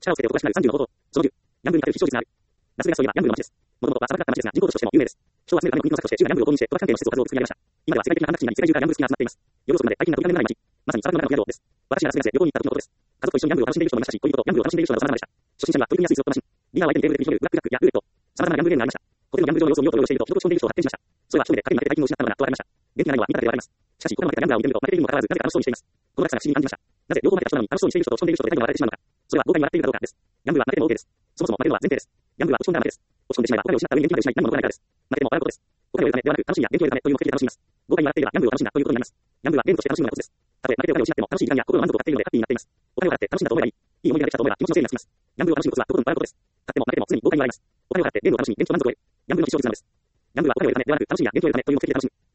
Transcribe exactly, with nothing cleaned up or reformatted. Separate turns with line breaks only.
力をつけて男らしくなるさんじゅうの方法。そのじゅう。ヤンブーに至る非常実がある。ラスベガスといえばヤンブーの街です。もともとは砂漠だった街ですが、人口としても有名です。人を集めるための国の策として州がヤンブーを購入して、賭博関係の施設を数多く作り上げました。今では世界的な安楽地になり、世界中からヤンブー好きが集まっています。夜遅くまで大金が飛び跳ねる街。まさに砂漠の中の宿です。私がラスベガスで旅行に行った時のことです。家族と一緒にヤンブーを楽しんでいる人もいましたし、恋人とヤンブーを楽しんでいる人など様々でした。初心者には取り組みやすいスロットマシン。ディナーは相手にテーブルで繰り広げるブラックジャックやルーレット。様々なヤンブーゲームがありました。ホテルのヤンブー場の様子を見ようとうろうろしていると、人と打ち込んでいる人を発見しました。それは一人で賭けに負けて大金を失ったのだと分かりました。元気がないのは見ただけでわかります。しかし、ここで負けたヤンブーを見てみると、負けているにもかかわらず、なぜか楽しそうにしています。この落差が不思議に感じました。なぜ両方負けた人なのに楽しそうにしている人と打ち込んでいる人で大金を割られてしまうのか。それは豪快に笑っているかどうかです。ヤンブーは負けても OK です。そもそも負けるのは前提です。ヤンブーは落ち込んだら負けです。落ち込んでしまえばお金を失った上に現金まで失い何も残らないからです。負けても笑うことです。お金を得るためではなく、楽しみや元気を得るためという目的で楽しみます。豪快に笑っていればヤンブーを楽しんだということになります。ヤンブーはゲームとして楽しむようなことです。たとえ負けてお金を失っても楽しい時間や心の満足を買っているのでハッピーになっています。お金を払って楽しんだと思えばいい。いい思い出ができたと思えば気持ちの整理がつきます。ヤンブーを楽しむコツはとことん笑うことです。勝っても負けても常に豪快に笑います。お金を払ってゲームを楽しみ、元気と満足を得る。ヤンブーの非常実なんです。ヤンブーはお金を得るためではなく、楽しみや元気を得るためという目的で楽しむ。